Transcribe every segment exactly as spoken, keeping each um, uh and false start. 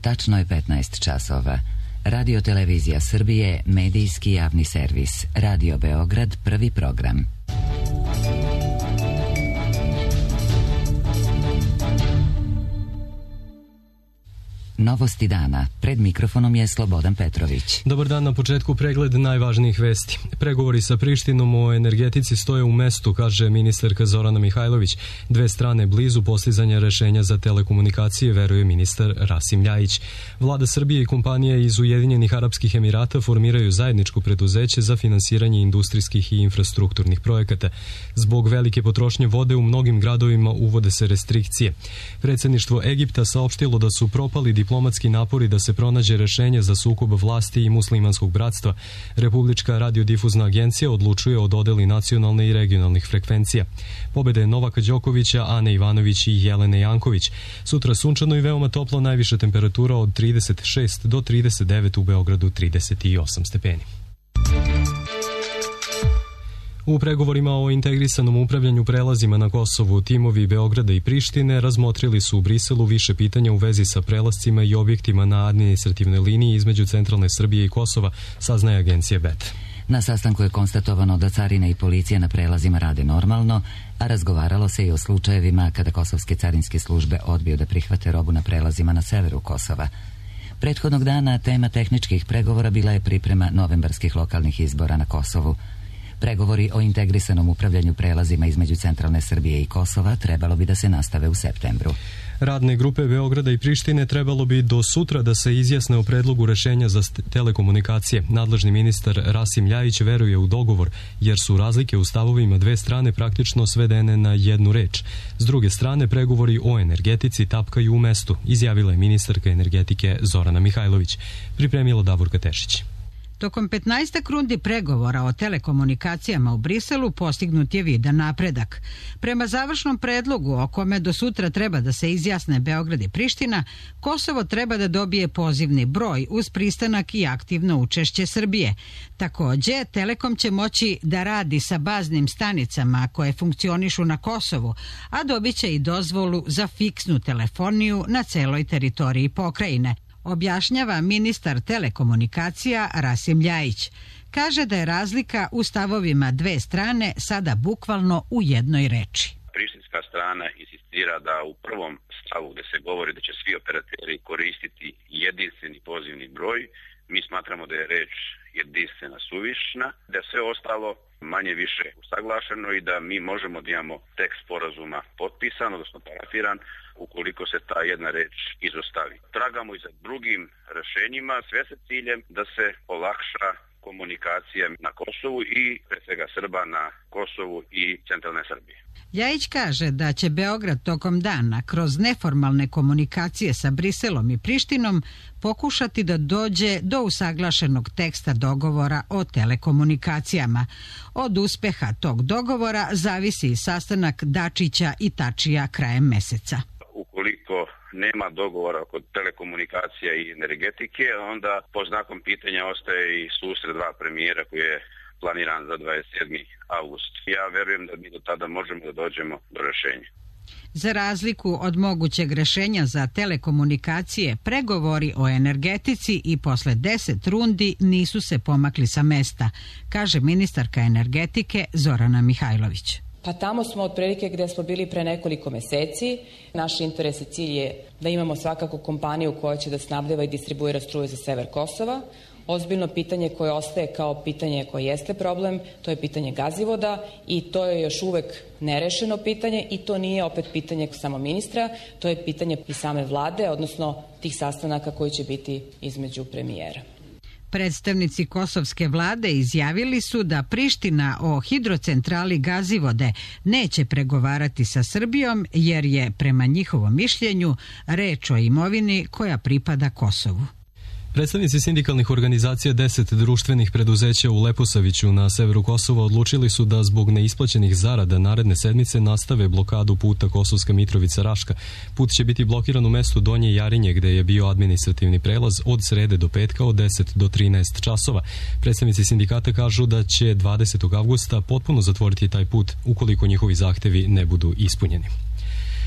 Tačno je petnaest časova. Radio Televizija Srbije, medijski javni servis. Radio Beograd, prvi program. Novosti dana. Pred mikrofonom je Slobodan Petrović. Dobar dan, na početku pregled najvažnijih vesti. Pregovori sa Prištinom o energetici stoje u mestu, kaže ministarka Zorana Mihajlović. Dve strane blizu postizanja rešenja za telekomunikacije, veruje ministar Rasim Ljajić. Vlada Srbije i kompanije iz Ujedinjenih Arapskih Emirata formiraju zajedničko preduzeće za finansiranje industrijskih i infrastrukturnih projekata. Zbog velike potrošnje vode u mnogim gradovima uvode se restrikcije. Predsjedništvo Egipta saopštilo da su propali diplomatski napori da se pronađe rešenje za sukob vlasti i muslimanskog bratstva. Republička radiodifuzna agencija odlučuje o dodeli nacionalne i regionalnih frekvencija. Pobede Novaka Đokovića, Ane Ivanović i Jelene Janković. Sutra sunčano i veoma toplo, najviša temperatura od trideset šest do trideset devet, u Beogradu trideset osam stepeni. U pregovorima o integrisanom upravljanju prelazima na Kosovu, timovi Beograda i Prištine razmotrili su u Briselu više pitanja u vezi sa prelascima i objektima na administrativnoj liniji između centralne Srbije i Kosova, saznaje agencija B E T. Na sastanku je konstatovano da carina i policija na prelazima rade normalno, a razgovaralo se i o slučajevima kada kosovske carinske službe odbiju da prihvate robu na prelazima na severu Kosova. Prethodnog dana tema tehničkih pregovora bila je priprema novembarskih lokalnih izbora na Kosovu. Pregovori o integrisanom upravljanju prelazima između centralne Srbije i Kosova trebalo bi da se nastave u septembru. Radne grupe Beograda i Prištine trebalo bi do sutra da se izjasne o predlogu rešenja za telekomunikacije. Nadležni ministar Rasim Ljajić veruje u dogovor, jer su razlike u stavovima dve strane praktično svedene na jednu reč. S druge strane, pregovori o energetici tapkaju u mestu, izjavila je ministarka energetike Zorana Mihajlović. Pripremila Davorka Tešić. Tokom petnaestak rundi pregovora o telekomunikacijama u Briselu postignut je vidan napredak. Prema završnom predlogu o kome do sutra treba da se izjasne Beograd i Priština, Kosovo treba da dobije pozivni broj uz pristanak i aktivno učešće Srbije. Takođe, Telekom će moći da radi sa baznim stanicama koje funkcionišu na Kosovu, a dobit će i dozvolu za fiksnu telefoniju na celoj teritoriji pokrajine, objašnjava ministar telekomunikacija Rasim Ljajić. Kaže da je razlika u stavovima dve strane sada bukvalno u jednoj reči. Prištinska strana insistira da u prvom stavu gde se govori da će svi operateri koristiti jedinstveni pozivni broj, mi smatramo da je reč jedinstvena suvišna, da sve ostalo manje više usaglašeno i da mi možemo da imamo tekst sporazuma potpisan, odnosno parafiran, ukoliko se ta jedna reč izostavi. Tragamo i za drugim rešenjima, sve sa ciljem da se olakša komunikacije na Kosovu i pre svega Srba na Kosovu i centralne Srbije. Ljajić kaže da će Beograd tokom dana kroz neformalne komunikacije sa Briselom i Prištinom pokušati da dođe do usaglašenog teksta dogovora o telekomunikacijama. Od uspeha tog dogovora zavisi sastanak Dačića i Tačija krajem meseca. Ukoliko nema dogovora oko telekomunikacija i energetike, onda po znakom pitanja ostaje i susret dva premijera koji je planiran za dvadeset sedmi avgust. Ja verujem da mi do tada možemo da dođemo do rešenja. Za razliku od mogućeg rešenja za telekomunikacije, pregovori o energetici i posle deset rundi nisu se pomakli sa mesta, kaže ministarka energetike Zorana Mihajlović. Pa tamo smo otprilike gde smo bili pre nekoliko meseci. Naš interes i cilj je da imamo svakako kompaniju koja će da snabdeva i distribuira struju za sever Kosova. Ozbiljno pitanje koje ostaje kao pitanje koje jeste problem, to je pitanje gazivoda i to je još uvek nerešeno pitanje i to nije opet pitanje samo ministra, to je pitanje i same vlade, odnosno tih sastanaka koji će biti između premijera. Predstavnici kosovske vlade izjavili su da Priština o hidrocentrali Gazivode neće pregovarati sa Srbijom jer je, prema njihovom mišljenju, reč o imovini koja pripada Kosovu. Predstavnici sindikalnih organizacija deset društvenih preduzeća u Leposaviću na severu Kosova odlučili su da zbog neisplaćenih zarada naredne sedmice nastave blokadu puta Kosovska Mitrovica-Raška. Put će biti blokiran u mestu Donje Jarinje, gde je bio administrativni prelaz od srede do petka od deset do trinaest časova. Predstavnici sindikata kažu da će dvadesetog avgusta potpuno zatvoriti taj put ukoliko njihovi zahtevi ne budu ispunjeni.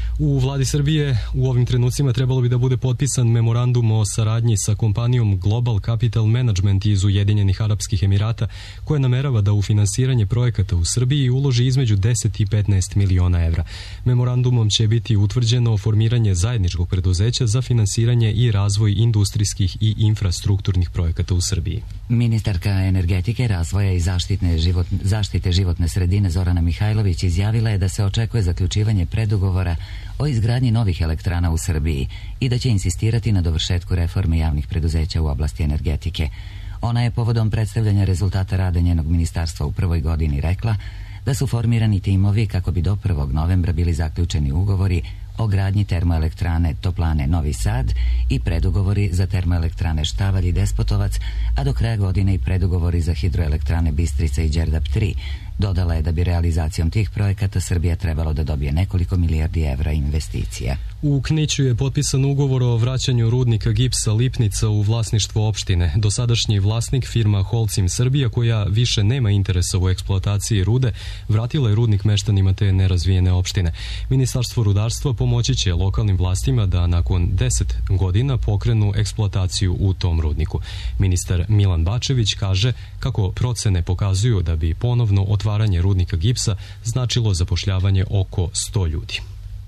U vladi Srbije u ovim trenucima trebalo bi da bude potpisan memorandum o saradnji sa kompanijom Global Capital Management iz Ujedinjenih Arapskih Emirata, koja namerava da u finansiranje projekata u Srbiji uloži između deset i petnaest miliona evra. Memorandumom će biti utvrđeno formiranje zajedničkog preduzeća za finansiranje i razvoj industrijskih i infrastrukturnih projekata u Srbiji. Ministarka energetike, razvoja i zaštitne život, zaštite životne sredine Zorana Mihajlović izjavila je da se očekuje zaključivanje predugovora o izgradnji novih elektrana u Srbiji i da će insistirati na dovršetku reforme javnih preduzeća u oblasti energetike. Ona je povodom predstavljanja rezultata rada njenog ministarstva u prvoj godini rekla da su formirani timovi kako bi do prvog novembra bili zaključeni ugovori o gradnji termoelektrane Toplane Novi Sad i predugovori za termoelektrane Štavalj i Despotovac, a do kraja godine i predugovori za hidroelektrane Bistrica i Đerdap tri. Dodala je da bi realizacijom tih projekata Srbija trebalo da dobije nekoliko milijardi evra investicija. U Kniću je potpisan ugovor o vraćanju rudnika gipsa Lipnica u vlasništvo opštine. Dosadašnji vlasnik, firma Holcim Srbija, koja više nema interesa u eksploataciji rude, vratila je rudnik meštanima te nerazvijene opštine. Ministarstvo rudarstva pomoći će lokalnim vlastima da nakon deset godina pokrenu eksploataciju u tom rudniku. Ministar Milan Bačević kaže kako procene pokazuju da bi ponovno otvaranje rudnika gipsa značilo zapošljavanje oko sto ljudi.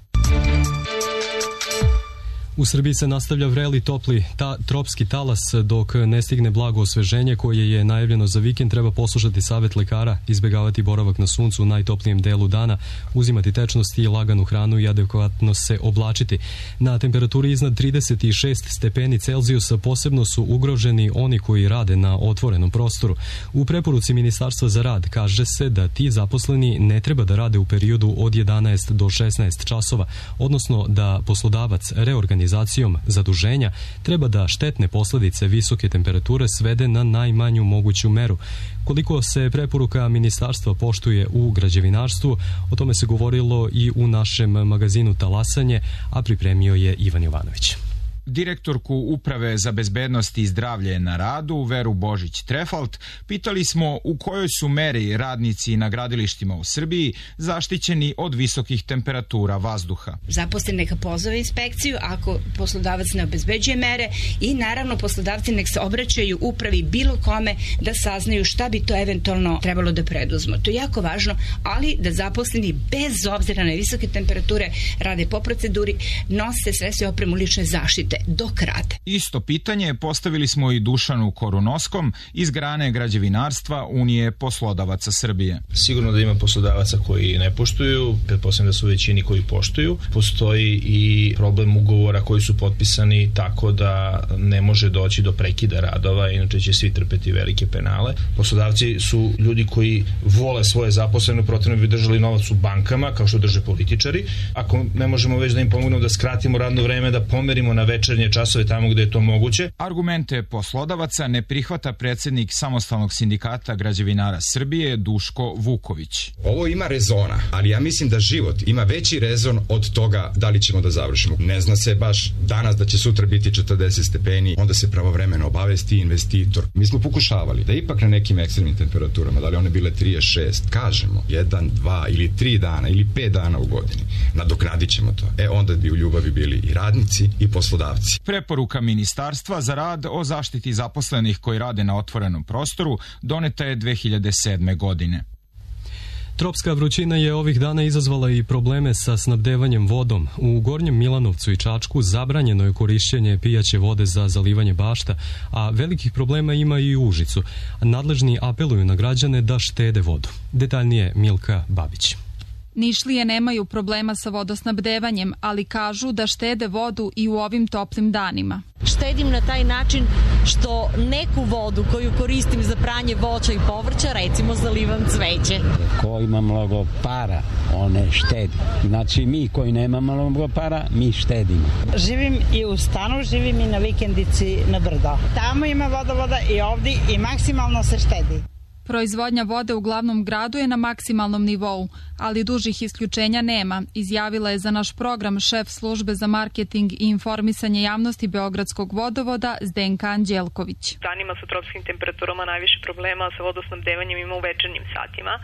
U Srbiji se nastavlja vreli topli ta, tropski talas dok ne stigne blago osveženje koje je najavljeno za vikend. Treba poslušati savet lekara, izbegavati boravak na suncu u najtoplijem delu dana, uzimati tečnosti i laganu hranu i adekvatno se oblačiti. Na temperaturi iznad trideset šest stepeni Celzijusa posebno su ugroženi oni koji rade na otvorenom prostoru. U preporuci Ministarstva za rad kaže se da ti zaposleni ne treba da rade u periodu od jedanaest do šesnaest časova, odnosno da poslodavac reorganizacijom zaduženja treba da štetne posledice visoke temperature svede na najmanju moguću meru. Koliko se preporuka ministarstva poštuje u građevinarstvu, o tome se govorilo i u našem magazinu Talasanje, a pripremio je Ivan Jovanović. Direktorku Uprave za bezbednost i zdravlje na radu, Veru Božić-Trefalt, pitali smo u kojoj su meri radnici na gradilištima u Srbiji zaštićeni od visokih temperatura vazduha. Zaposleni neka pozove inspekciju ako poslodavac ne obezbeđuje mere i naravno poslodavci nek se obraćaju upravi bilo kome da saznaju šta bi to eventualno trebalo da preduzmu. To je jako važno, ali da zaposleni bez obzira na visoke temperature rade po proceduri, nose sredstva i opremu lične zaštite dok rade. Isto pitanje postavili smo i Dušanu Korunoskom iz grane građevinarstva Unije poslodavaca Srbije. Sigurno da ima poslodavaca koji ne poštuju, pretpostavljam da su većini koji poštuju. Postoji i problem ugovora koji su potpisani tako da ne može doći do prekida radova, inače će svi trpeti velike penale. Poslodavci su ljudi koji vole svoje zaposlene, protivno bi držali novac u bankama, kao što drže političari. Ako ne možemo već da im pomognemo da skratimo radno vreme, da pomerimo na večernje časove tamo gde je to moguće. Argumente poslodavaca ne prihvata predsjednik Samostalnog sindikata građevinara Srbije Duško Vuković. Ovo ima rezona, ali ja mislim da život ima veći rezon od toga da li ćemo da završimo. Ne zna se baš danas da će sutra biti četrdeset stepeni, onda se pravovremeno obavesti investitor. Mi smo pokušavali da ipak na nekim ekstremnim temperaturama, da li one bile trideset šest, kažemo, jedan, dva ili tri dana ili pet dana u godini, nadoknadit ćemo to. E onda bi u ljubavi bili i radnici i poslodavci. Preporuka Ministarstva za rad o zaštiti zaposlenih koji rade na otvorenom prostoru doneta je dve hiljade sedme. godine. Tropska vrućina je ovih dana izazvala i probleme sa snabdevanjem vodom. U Gornjem Milanovcu i Čačku zabranjeno je korišćenje pijaće vode za zalivanje bašta, a velikih problema ima i u Užicu. Nadležni apeluju na građane da štede vodu. Detaljnije Milka Babić. Nišlije nemaju problema sa vodosnabdevanjem, ali kažu da štede vodu i u ovim toplim danima. Štedim na taj način što neku vodu koju koristim za pranje voća i povrća, recimo zalivam cveće. Ko ima mnogo para, on ne štedi. Znači mi koji nemamo mnogo para, mi štedimo. Živim i u stanu, živim i na vikendici na brdo. Tamo ima vodovoda i ovdje i maksimalno se štedi. Proizvodnja vode u glavnom gradu je na maksimalnom nivou, ali dužih isključenja nema, izjavila je za naš program šef službe za marketing i informisanje javnosti Beogradskog vodovoda Zdenka Anđelković. Danima sa tropskim temperaturama najviše problema sa vodosnabdevanjem ima u večernjim satima.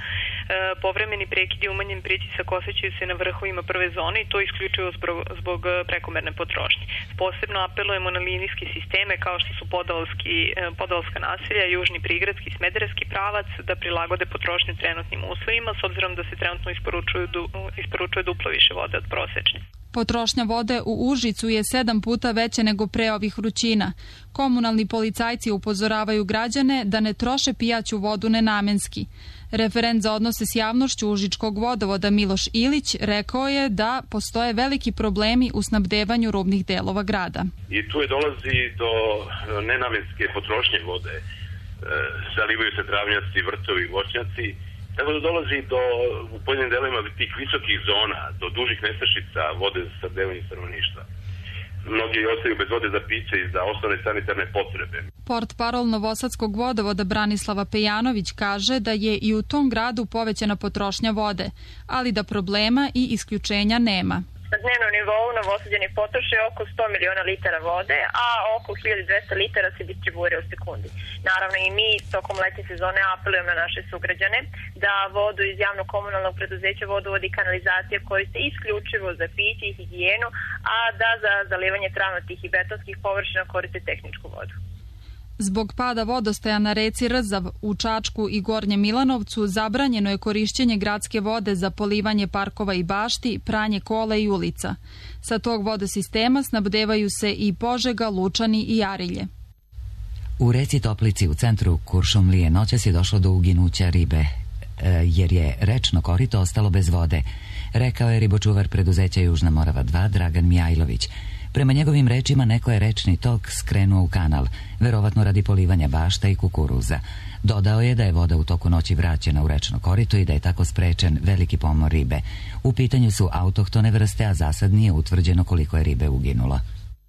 Povremeni prekidi i umanjen pritisak osjećaju se na vrhovima prve zone i to isključivo zbog prekomerne potrošnje. Posebno apelujemo na linijske sisteme kao što su podolski, podolska naselja, južni prigradski, smederevski pravac da prilagode potrošnju trenutnim uslovima s obzirom da se trenutno isporučuju, isporučuje duplo više vode od prosečne. Potrošnja vode u Užicu je sedam puta veća nego pre ovih vrućina. Komunalni policajci upozoravaju građane da ne troše pijaću vodu nenamenski. Referent za odnose s javnošću Užičkog vodovoda Miloš Ilić rekao je da postoje veliki problemi u snabdevanju rubnih delova grada. I tu je dolazi do nenamenske potrošnje vode. E, zalivaju se travnjaci, vrtovi, voćnjaci. Tako da dolazi do, u pojedinim delovima tih visokih zona, do dužih nestašica vode za snabdevanje stanovništva. Mnogi ostaju bez vode za piće i za osnovne sanitarne potrebe. Portparol Novosadskog vodovoda Branislava Pejanović kaže da je i u tom gradu povećana potrošnja vode, ali da problema i isključenja nema. Na dnevnom nivou Novosađani potroše oko sto miliona litara vode, a oko hiljadu dvesta litara se distribuira u sekundi. Naravno i mi tokom letnje sezone apelujemo na naše sugrađane da vodu iz javno-komunalnog preduzeća Vodovod i kanalizacija koriste isključivo za piće i higijenu, a da za zalivanje travnatih i betonskih površina koriste tehničku vodu. Zbog pada vodostaja na reci Rzav u Čačku i Gornjem Milanovcu zabranjeno je korišćenje gradske vode za polivanje parkova i bašti, pranje kola i ulica. Sa tog vodosistema snabdevaju se i Požega, Lučani i Arilje. U reci Toplici u centru Kuršumlije noćas je došlo do uginuća ribe, jer je rečno korito ostalo bez vode, rekao je ribočuvar preduzeća Južna Morava dva Dragan Mijajlović. Prema njegovim rečima neko je rečni tok skrenuo u kanal, verovatno radi polivanja bašta i kukuruza. Dodao je da je voda u toku noći vraćena u rečno korito i da je tako sprečen veliki pomor ribe. U pitanju su autohtone vrste, a za sad nije utvrđeno koliko je ribe uginulo.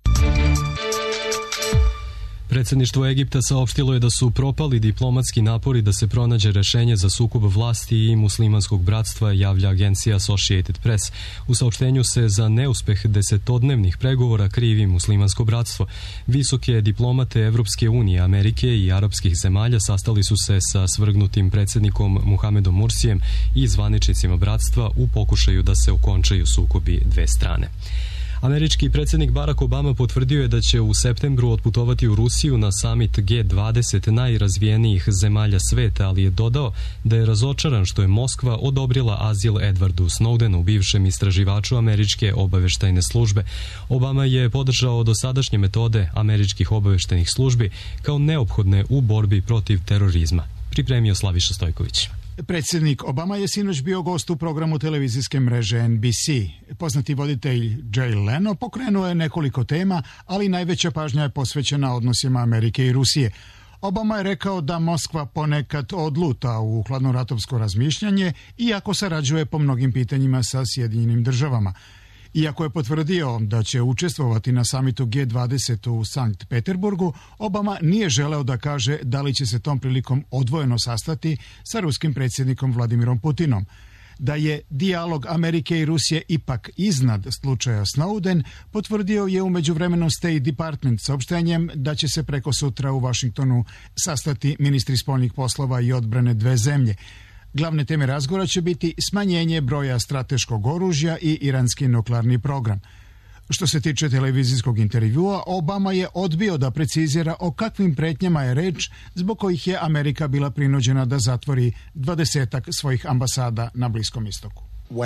Predsjedništvo Egipta saopštilo je da su propali diplomatski napori da se pronađe rešenje za sukob vlasti i muslimanskog bratstva, javlja agencija Associated Press. U saopštenju se za neuspeh desetodnevnih pregovora krivi muslimansko bratstvo. Visoke diplomate Evropske unije, Amerike i arapskih zemalja sastali su se sa svrgnutim predsjednikom Muhamedom Mursijem i zvaničnicima bratstva u pokušaju da se okončaju sukobi dve strane. Američki predsjednik Barack Obama potvrdio je da će u septembru otputovati u Rusiju na summit G dvadeset najrazvijenijih zemalja sveta, ali je dodao da je razočaran što je Moskva odobrila azil Edwardu Snowdenu, bivšem istraživaču američke obaveštajne službe. Obama je podržao dosadašnje metode američkih obaveštajnih službi kao neophodne u borbi protiv terorizma. Pripremio Slaviša Stojković. Predsjednik Obama je sinoć bio gost u programu televizijske mreže N B C. Poznati voditelj Jay Leno pokrenuo je nekoliko tema, ali najveća pažnja je posvećena odnosima Amerike i Rusije. Obama je rekao da Moskva ponekad odluta u hladnoratovsko razmišljanje, iako sarađuje po mnogim pitanjima sa Sjedinjenim državama. Iako je potvrdio da će učestvovati na samitu G dvadeset u Sankt Peterburgu, Obama nije želeo da kaže da li će se tom prilikom odvojeno sastati sa ruskim predsjednikom Vladimirom Putinom. Da je dijalog Amerike i Rusije ipak iznad slučaja Snowden, potvrdio je u međuvremenu State Department saopštenjem da će se preko sutra u Vašingtonu sastati ministri spoljnih poslova i odbrane dve zemlje. Glavne teme razgovora će biti smanjenje broja strateškog oružja i iranski nuklearni program. Što se tiče televizijskog intervjua, Obama je odbio da precizira o kakvim pretnjama je reč zbog kojih je Amerika bila prinuđena da zatvori dvadesetak svojih ambasada na Bliskom istoku.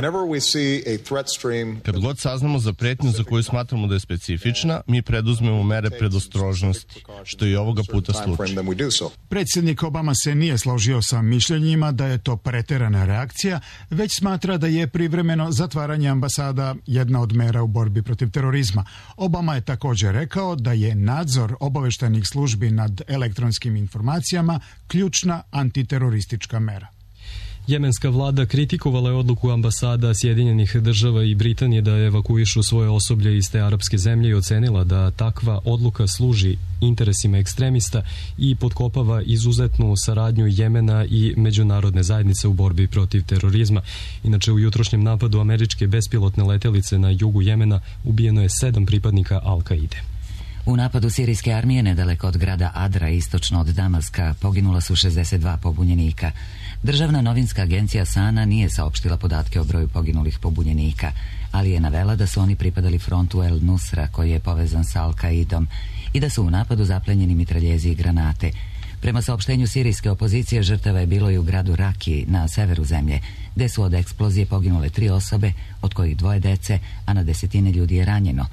Kad god saznamo za pretnju za koju smatramo da je specifična, mi preduzmemo mere predostrožnosti, što je i ovoga puta slučaj. Predsjednik Obama se nije složio sa mišljenjima da je to preterana reakcija, već smatra da je privremeno zatvaranje ambasada jedna od mera u borbi protiv terorizma. Obama je također rekao da je nadzor obaveštajnih službi nad elektronskim informacijama ključna antiteroristička mera. Jemenska vlada kritikovala je odluku ambasada Sjedinjenih država i Britanije da evakuišu svoje osoblje iz te arapske zemlje i ocenila da takva odluka služi interesima ekstremista i potkopava izuzetnu saradnju Jemena i međunarodne zajednice u borbi protiv terorizma. Inače, u jutrošnjem napadu američke bespilotne letelice na jugu Jemena ubijeno je sedam pripadnika Al-Kaide. U napadu sirijske armije nedaleko od grada Adra, istočno od Damaska, poginula su šezdeset dva pobunjenika. Državna novinska agencija Sana nije saopštila podatke o broju poginulih pobunjenika, ali je navela da su oni pripadali frontu El Nusra, koji je povezan sa Al-Kaidom, i da su u napadu zaplenjeni mitraljezi i granate. Prema saopštenju sirijske opozicije, žrtava je bilo i u gradu Raki na severu zemlje, gde su od eksplozije poginule tri osobe, od kojih dvoje dece, a na desetine ljudi je ranjeno.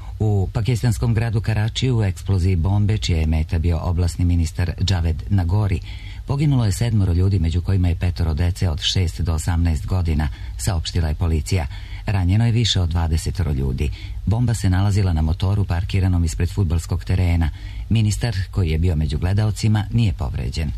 U pakistanskom gradu Karačiju u eksploziji bombe, čija je meta bio oblasni ministar Javed Nagori, poginulo je sedmoro ljudi, među kojima je petoro dece od šest do osamnaest godina, saopštila je policija. Ranjeno je više od dvadesetoro ljudi. Bomba se nalazila na motoru parkiranom ispred fudbalskog terena. Ministar, koji je bio među gledaocima, nije povređen.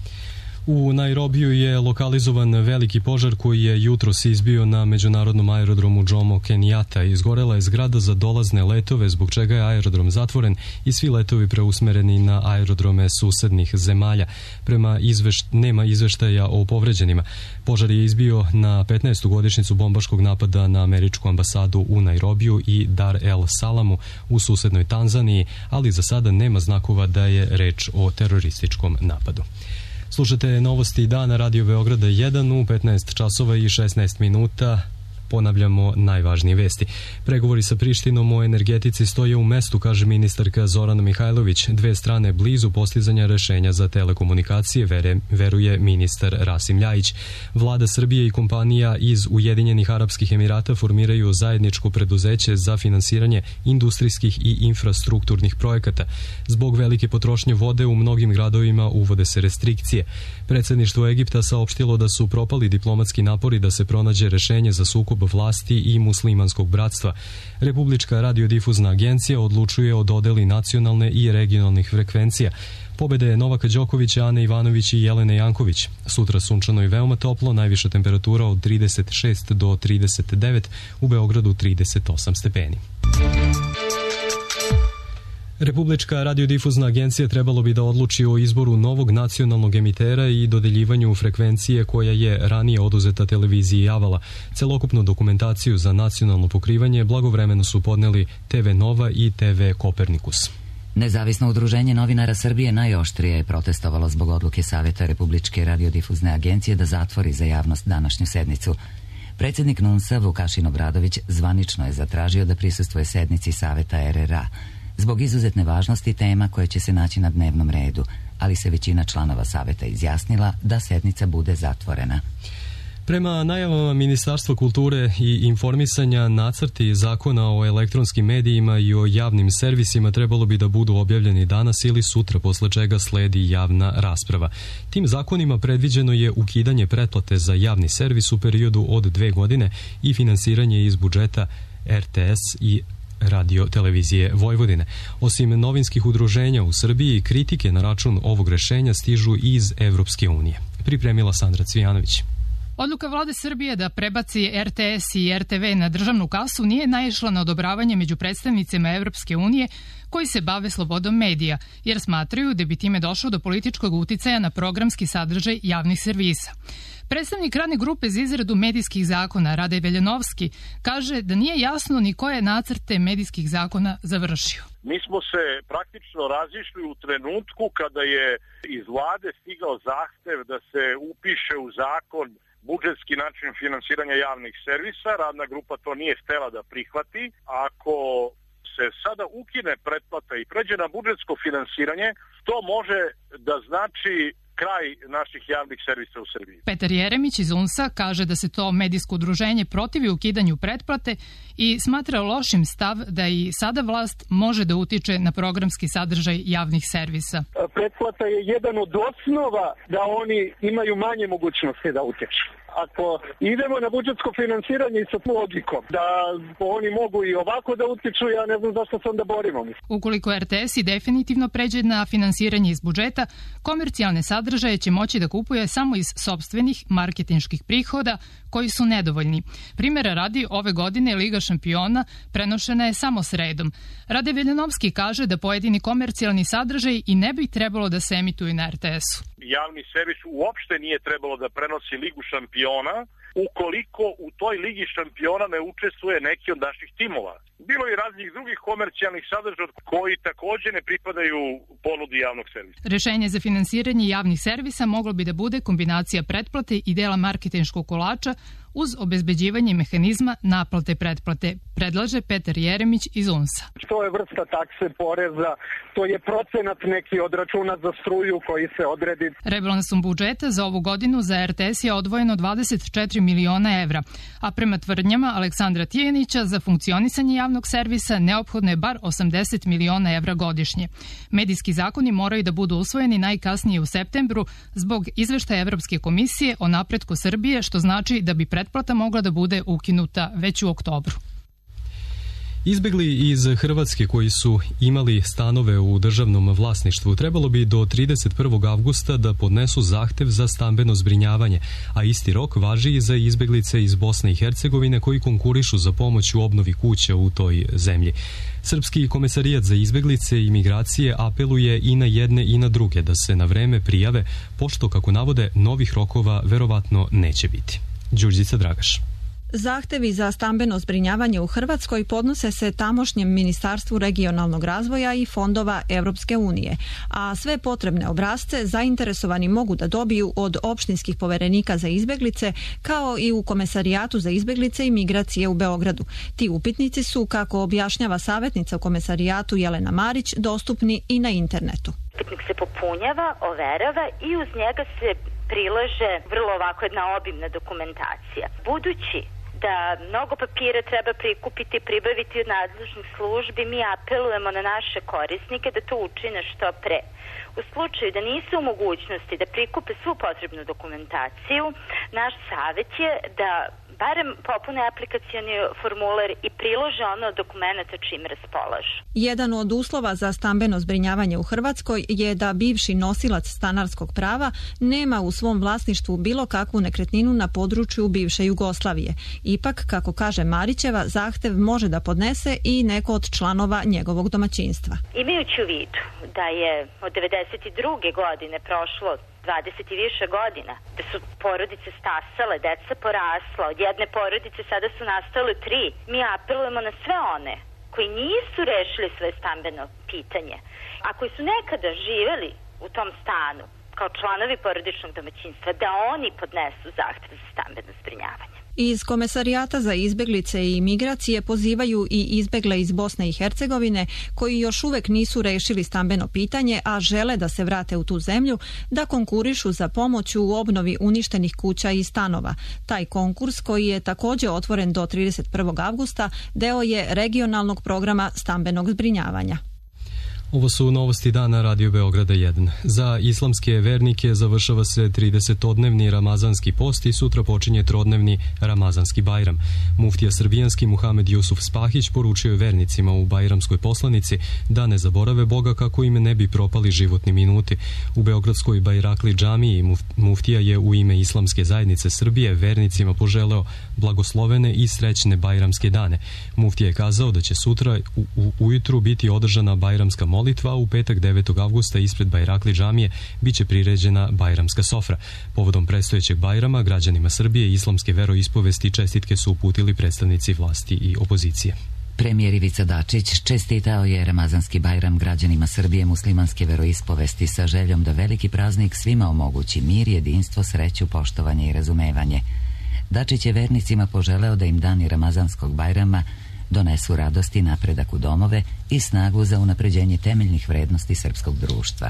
U Nairobiju je lokalizovan veliki požar koji je jutros izbio na međunarodnom aerodromu Jomo Kenyatta. Izgorela je zgrada za dolazne letove, zbog čega je aerodrom zatvoren i svi letovi preusmereni na aerodrome susednih zemalja. Prema izvešt, nema izveštaja o povređenima. Požar je izbio na petnaestu godišnjicu bombaškog napada na američku ambasadu u Nairobiju i Dar el Salamu u susednoj Tanzaniji, ali za sada nema znakova da je reč o terorističkom napadu. Slušate novosti dana Radio Beograda jedan u petnaest časova i šesnaest minuta. Ponavljamo najvažnije vesti. Pregovori sa Prištinom o energetici stoje u mestu, kaže ministarka Zorana Mihajlović. Dve strane blizu postizanja rešenja za telekomunikacije, vere, veruje ministar Rasim Ljajić. Vlada Srbije i kompanija iz Ujedinjenih Arapskih Emirata formiraju zajedničko preduzeće za finansiranje industrijskih i infrastrukturnih projekata. Zbog velike potrošnje vode u mnogim gradovima uvode se restrikcije. Predsjedništvo Egipta saopštilo da su propali diplomatski napori da se pronađe rešenje za sukob vlasti i muslimanskog bratstva. Republička radiodifuzna agencija odlučuje o dodeli nacionalne i regionalnih frekvencija. Pobede Novaka Đokovića, Ane Ivanović i Jelene Janković. Sutra sunčano i veoma toplo, najviša temperatura od trideset šest do trideset devet, u Beogradu trideset osam stepeni. Republička radiodifuzna agencija trebalo bi da odluči o izboru novog nacionalnog emitera i dodeljivanju frekvencije koja je ranije oduzeta televiziji Avala. Celokupnu dokumentaciju za nacionalno pokrivanje blagovremeno su podneli te ve Nova i te ve Kopernikus. Nezavisno udruženje novinara Srbije najoštrije je protestovalo zbog odluke Saveta Republičke radiodifuzne agencije da zatvori za javnost današnju sednicu. Predsjednik N U N S-a Vukašin Obradović zvanično je zatražio da prisustvuje sednici Saveta er er a zbog izuzetne važnosti tema koje će se naći na dnevnom redu, ali se većina članova Saveta izjasnila da sednica bude zatvorena. Prema najavama Ministarstva kulture i informisanja, nacrti zakona o elektronskim medijima i o javnim servisima trebalo bi da budu objavljeni danas ili sutra, posle čega sledi javna rasprava. Tim zakonima predviđeno je ukidanje pretplate za javni servis u periodu od dve godine i finansiranje iz budžeta er te es i Radio televizije Vojvodine. Osim novinskih udruženja u Srbiji, kritike na račun ovog rešenja stižu iz Evropske unije. Pripremila Sandra Cvijanović. Odluka vlade Srbije da prebaci er te es i er te ve na državnu kasu nije naišla na odobravanje među predstavnicima Evropske unije koji se bave slobodom medija, jer smatraju da bi time došlo do političkog uticaja na programski sadržaj javnih servisa. Predstavnik radne grupe za izradu medijskih zakona, Rade Veljanovski, kaže da nije jasno ni koje nacrte medijskih zakona završio. Mi smo se praktično razišli u trenutku kada je iz vlade stigao zahtev da se upiše u zakon budžetski način finansiranja javnih servisa. Radna grupa to nije htela da prihvati. Ako se sada ukine pretplata i pređe na budžetsko finansiranje, to može da znači kraj naših javnih servisa u Srbiji. Petar Jeremić iz U N S-a kaže da se to medijsko udruženje protivi ukidanju pretplate i smatra lošim stav da i sada vlast može da utiče na programski sadržaj javnih servisa. Pretplata je jedan od osnova da oni imaju manje mogućnosti da utiču. Ako idemo na budžetsko finansiranje i sa logikom da oni mogu i ovako da utiču, ja ne znam zašto se onda borimo. Ukoliko er te es i definitivno pređe na finansiranje iz budžeta, komercijalne sadržaje će moći da kupuje samo iz sopstvenih marketinških prihoda koji su nedovoljni. Primjera radi, ove godine Liga šampiona prenošena je samo sredom. Rade Veljanovski kaže da pojedini komercijalni sadržaj i ne bi trebalo da se emituju na er te es-u. Javni servis uopšte nije trebalo da prenosi Ligu šampiona ukoliko u toj Ligi šampiona ne učestvuje neki od naših timova. bilo i raznih drugih komercijalnih sadržaja koji takođe ne pripadaju ponudi javnog servisa. Rešenje za finansiranje javnih servisa moglo bi da bude kombinacija pretplate i dela marketinškog kolača uz obezbeđivanje mehanizma naplate pretplate, predlaže Petar Jeremić iz U N S-a. To je vrsta takse, poreza, to je procenat neki od računa za struju koji se odredi. Rebalansom budžeta za ovu godinu za R T S je odvojeno dvadeset četiri miliona evra, a prema tvrdnjama Aleksandra Tijenića za funkcionisanje javnog servisa neophodno je bar osamdeset miliona evra godišnje. Medijski zakoni moraju da budu usvojeni najkasnije u septembru zbog izveštaja Evropske komisije o napretku Srbije, što znači da bi pretplata mogla da bude ukinuta već u oktobru. Izbegli iz Hrvatske koji su imali stanove u državnom vlasništvu trebalo bi do trideset prvog avgusta da podnesu zahtev za stambeno zbrinjavanje, a isti rok važi i za izbeglice iz Bosne i Hercegovine koji konkurišu za pomoć u obnovi kuća u toj zemlji. Srpski komesarijat za izbeglice i migracije apeluje i na jedne i na druge da se na vreme prijave, pošto, kako navode, novih rokova verovatno neće biti. Đurđica Dragaš. Zahtevi za stambeno zbrinjavanje u Hrvatskoj podnose se tamošnjem Ministarstvu regionalnog razvoja i fondova Europske unije, a sve potrebne obrasce zainteresovani mogu da dobiju od opštinskih poverenika za izbeglice, kao i u Komesarijatu za izbeglice i migracije u Beogradu. Ti upitnici su, kako objašnjava savjetnica u Komesarijatu Jelena Marić, dostupni i na internetu. Upitnik se popunjava, overava i uz njega se prilaže vrlo ovako jedna obimna dokumentacija. Budući da mnogo papira treba prikupiti i pribaviti od nadležnih službi, mi apelujemo na naše korisnike da to učine što pre. U slučaju da nisu u mogućnosti da prikupe svu potrebnu dokumentaciju, naš savjet je da barem popune aplikacioni formular i prilože ono od dokumenta čim raspolažu. Jedan od uslova za stambeno zbrinjavanje u Hrvatskoj je da bivši nosilac stanarskog prava nema u svom vlasništvu bilo kakvu nekretninu na području bivše Jugoslavije. Ipak, kako kaže Marićeva, zahtev može da podnese i neko od članova njegovog domaćinstva. Imajući u vidu da je od devedeset druge godine prošlo dvadeset i više godina, da su porodice stasale, deca porasla, od jedne porodice sada su nastale tri. Mi apelujemo na sve one koji nisu rešili svoje stambeno pitanje, a koji su nekada živeli u tom stanu kao članovi porodičnog domaćinstva, da oni podnesu zahtev za stambeno zbrinjavanje. Iz Komesarijata za izbeglice i migracije pozivaju i izbegle iz Bosne i Hercegovine koji još uvek nisu rešili stambeno pitanje, a žele da se vrate u tu zemlju, da konkurišu za pomoć u obnovi uništenih kuća i stanova. Taj konkurs, koji je takođe otvoren do trideset prvog avgusta, deo je regionalnog programa stambenog zbrinjavanja. Ovo su novosti dana Radio Beograda jedan. Za islamske vernike završava se tridesetodnevni ramazanski post i sutra počinje trodnevni ramazanski bajram. Muftija srbijanski Muhamed Jusuf Spahić poručio je vernicima u bajramskoj poslanici da ne zaborave Boga kako im ne bi propali životni minuti. U Beogradskoj Bajrakli džamiji muftija je u ime Islamske zajednice Srbije vernicima poželeo blagoslovene i srećne bajramske dane. Muftija je kazao da će sutra u, u, ujutru biti održana bajramska molitva, a u petak devetog avgusta ispred Bajrakli džamije biće priređena bajramska sofra. Povodom predstojećeg bajrama građanima Srbije islamske veroispovesti čestitke su uputili predstavnici vlasti i opozicije. Premijer Ivica Dačić čestitao je Ramazanski bajram građanima Srbije muslimanske veroispovesti sa željom da veliki praznik svima omogući mir, jedinstvo, sreću, poštovanje i razumevanje. Dačić je vernicima poželeo da im dani Ramazanskog bajrama donesu radost i napredak u domove i snagu za unapređenje temeljnih vrednosti srpskog društva.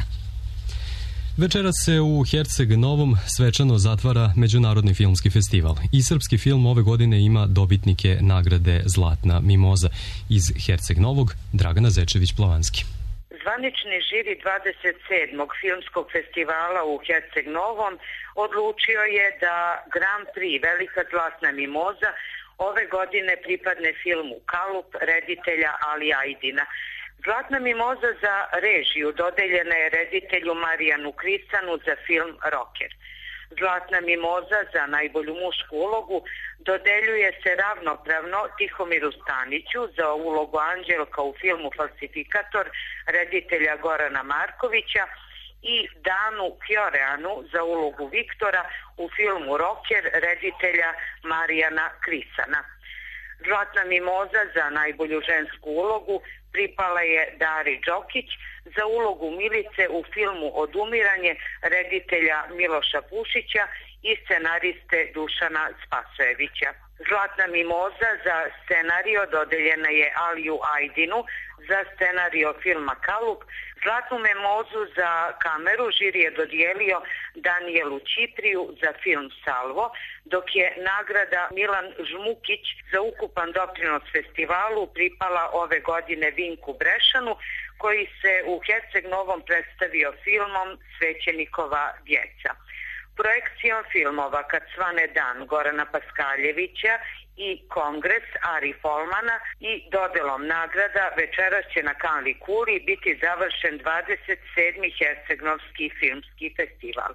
Večeras se u Herceg Novom svečano zatvara Međunarodni filmski festival. I srpski film ove godine ima dobitnike nagrade Zlatna mimoza. Iz Herceg Novog, Dragana Zečević-Plavanski. Zvanični žiri dvadeset sedmog filmskog festivala u Herceg Novom odlučio je da Grand Prix Velika Zlatna mimoza ove godine pripadne filmu Kalup reditelja Ali Ajdina. Zlatna mimoza za režiju dodeljena je reditelju Marijanu Kristanu za film Rocker. Zlatna mimoza za najbolju mušku ulogu dodeljuje se ravnopravno Tihomiru Staniću za ulogu Anđelka u filmu Falsifikator reditelja Gorana Markovića i Danu Kjoreanu za ulogu Viktora u filmu Rocker reditelja Marijana Krisana. Zlatna mimoza za najbolju žensku ulogu pripala je Dari Đokić, za ulogu Milice u filmu Odumiranje reditelja Miloša Pušića i scenariste Dušana Spasojevića. Zlatna mimoza za scenario dodeljena je Aliju Ajdinu za scenario filma Kalub. Zlatnu mimozu za kameru žiri je dodijelio Danijelu Čipriju za film Salvo, dok je nagrada Milan Žmukić za ukupan doprinos festivalu pripala ove godine Vinku Brešanu, koji se u Herceg Novom predstavio filmom Svećenikova djeca. Projekcijom filmova Kad svane dan Gorana Paskaljevića i Kongres Ari Folmana i dodelom nagrada večeras će na Kanli Kuri biti završen dvadeset sedmi Hercegnovski filmski festival.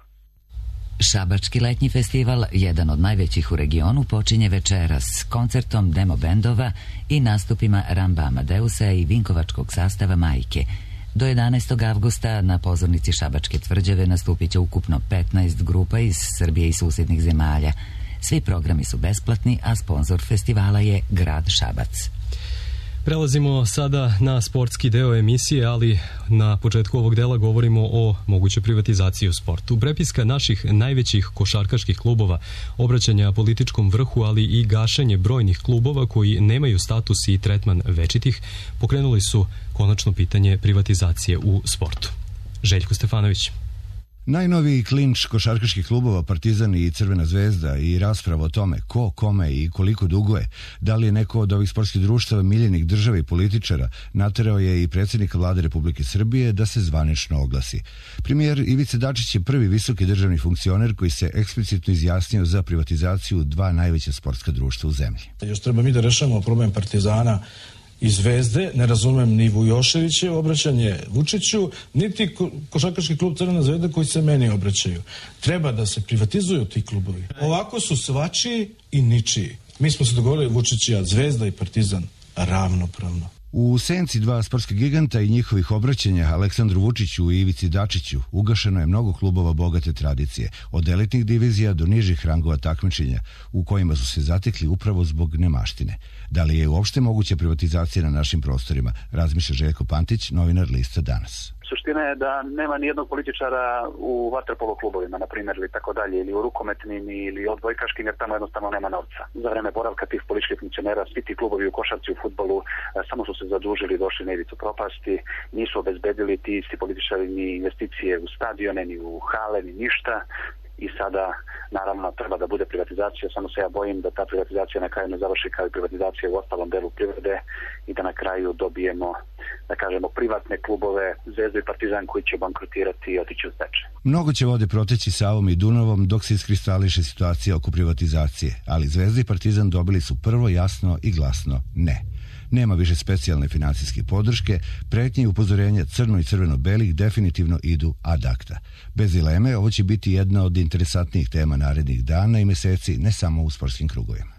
Šabački letnji festival, jedan od najvećih u regionu, počinje večeras koncertom demo bendova i nastupima Ramba Amadeusa i Vinkovačkog sastava Majke. Do jedanaestog avgusta na pozornici Šabačke tvrđave nastupit će ukupno petnaest grupa iz Srbije i susjednih zemalja. Svi programi su besplatni, a sponzor festivala je grad Šabac. Prelazimo sada na sportski deo emisije, ali na početku ovog dela govorimo o mogućoj privatizaciji u sportu. Prepiska naših najvećih košarkaških klubova, obraćanja političkom vrhu, ali i gašenje brojnih klubova koji nemaju status i tretman večitih, pokrenuli su konačno pitanje privatizacije u sportu. Željko Stefanović. Najnoviji klinč košarkaških klubova Partizan i Crvena zvezda i rasprava o tome ko, kome i koliko duguje, da li je neko od ovih sportskih društava miljenik države i političara, naterao je i predsjednika vlade Republike Srbije da se zvanično oglasi. Premijer Ivica Dačić je prvi visoki državni funkcioner koji se eksplicitno izjasnio za privatizaciju dva najveća sportska društva u zemlji. Još treba mi da rešamo problem Partizana i Zvezde, ne razumem ni Vujoševiće obraćanje Vučiću, niti ko, košarkaški klub Crvena zvezda koji se meni obraćaju. Treba da se privatizuju ti klubovi. Ovako su svačiji i ničiji. Mi smo se dogovorili Vučić i ja, Zvezda i Partizan, ravnopravno. U senci dva sportska giganta i njihovih obraćanja Aleksandru Vučiću i Ivici Dačiću ugašeno je mnogo klubova bogate tradicije, od elitnih divizija do nižih rangova takmičenja, u kojima su se zatekli upravo zbog nemaštine. Da li je uopšte moguća privatizacija na našim prostorima, razmišlja Željko Pantić, novinar lista Danas. Suština je da nema ni jednog političara u vaterpolo klubovima, na primjer, ili tako dalje, ili u rukometnim ili odbojkaškim, jer tamo jednostavno nema novca. Za vreme boravka tih političkih funkcionera, svi ti klubovi u košarci, u fudbalu, samo su se zadužili, došli na ivicu propasti, nisu obezbedili ti isti političari ni investicije u stadione, ni u hale, ni ništa. I sada, naravno, treba da bude privatizacija, samo se ja bojim da ta privatizacija na kraju ne završi kao i privatizacija u ostalom delu privrede i da na kraju dobijemo, da kažemo, privatne klubove Zvezdu i Partizan koji će bankrotirati i otići u stečaj. Mnogo će vode proteći Savom i Dunavom dok se iskristališe situacija oko privatizacije, ali Zvezda i Partizan dobili su prvo jasno i glasno ne. Nema više specijalne finansijske podrške, pretnje i upozorenja crno i crveno-belih definitivno idu ad acta. Bez dileme, ovo će biti jedna od interesantnijih tema narednih dana i meseci, ne samo u sportskim krugovima.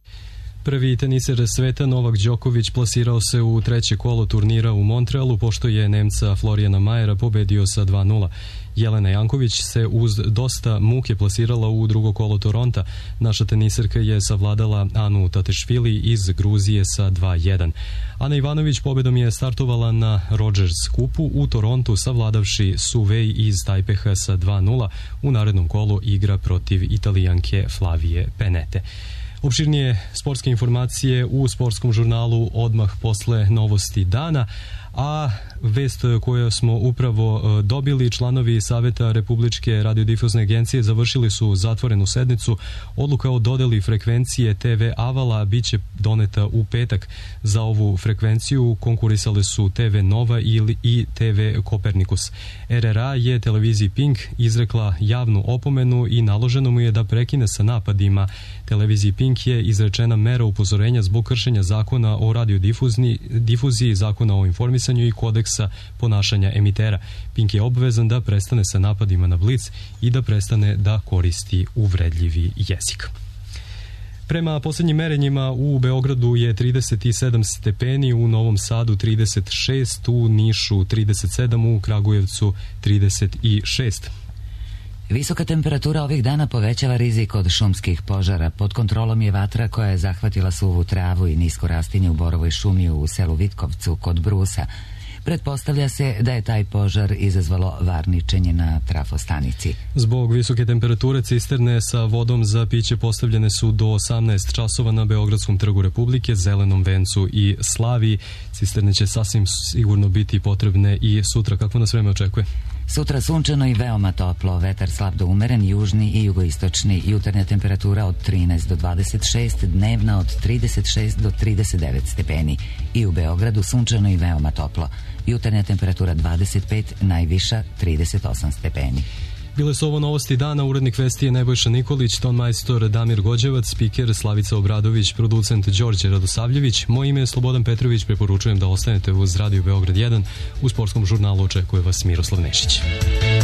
Prvi teniser sveta Novak Đoković plasirao se u treće kolo turnira u Montrealu, pošto je Nemca Florijana Majera pobedio sa dva nula. Jelena Janković se uz dosta muke plasirala u drugo kolo Toronta. Naša teniserka je savladala Anu Tatešvili iz Gruzije sa dva jedan. Ana Ivanović pobedom je startovala na Rogers kupu u Torontu, savladavši Su Wei iz Tajpeha sa dva nula. U narednom kolu igra protiv Italijanke Flavije Penete. Opširnije sportske informacije u sportskom žurnalu odmah posle novosti dana, a vest koju smo upravo dobili, članovi Saveta Republičke radiodifuzne agencije završili su zatvorenu sednicu. Odluka o dodeli frekvencije te ve Avala biće doneta u petak. Za ovu frekvenciju konkurisale su te ve Nova i te ve Kopernikus. er er a je televiziji Pink izrekla javnu opomenu i naloženo mu je da prekine sa napadima. Televiziji Pink je izrečena mera upozorenja zbog kršenja zakona o radiodifuziji, zakona o informisanju i kodeksa ponašanja emitera. Pink je obvezan da prestane sa napadima na Blic i da prestane da koristi uvredljivi jezik. Prema posljednjim merenjima u Beogradu je trideset sedam stepeni, u Novom Sadu trideset šest, u Nišu trideset sedam, u Kragujevcu trideset šest. Visoka temperatura ovih dana povećava rizik od šumskih požara. Pod kontrolom je vatra koja je zahvatila suvu travu i nisko rastinje u borovoj šumi u selu Vitkovcu kod Brusa. Pretpostavlja se da je taj požar izazvalo varničenje na trafostanici. Zbog visoke temperature cisterne sa vodom za piće postavljene su do osamnaest časova na Beogradskom trgu Republike, Zelenom vencu i Slaviji. Cisterne će sasvim sigurno biti potrebne i sutra. Kako nas vreme očekuje? Sutra sunčano i veoma toplo, vetar slab do umeren, južni i jugoistočni, jutarnja temperatura od trinaest do dvadeset šest, dnevna od trideset šest do trideset devet stepeni. I u Beogradu sunčano i veoma toplo, jutarnja temperatura dvadeset pet, najviša trideset osam stepeni. Bile su ovo novosti dana, urednik vesti je Nebojša Nikolić, ton majstor Damir Gođevac, spiker Slavica Obradović, producent Đorđe Radosavljević. Moje ime je Slobodan Petrović, preporučujem da ostanete uz Radio Beograd jedan. U sportskom žurnalu očekuje vas Miroslav Nešić.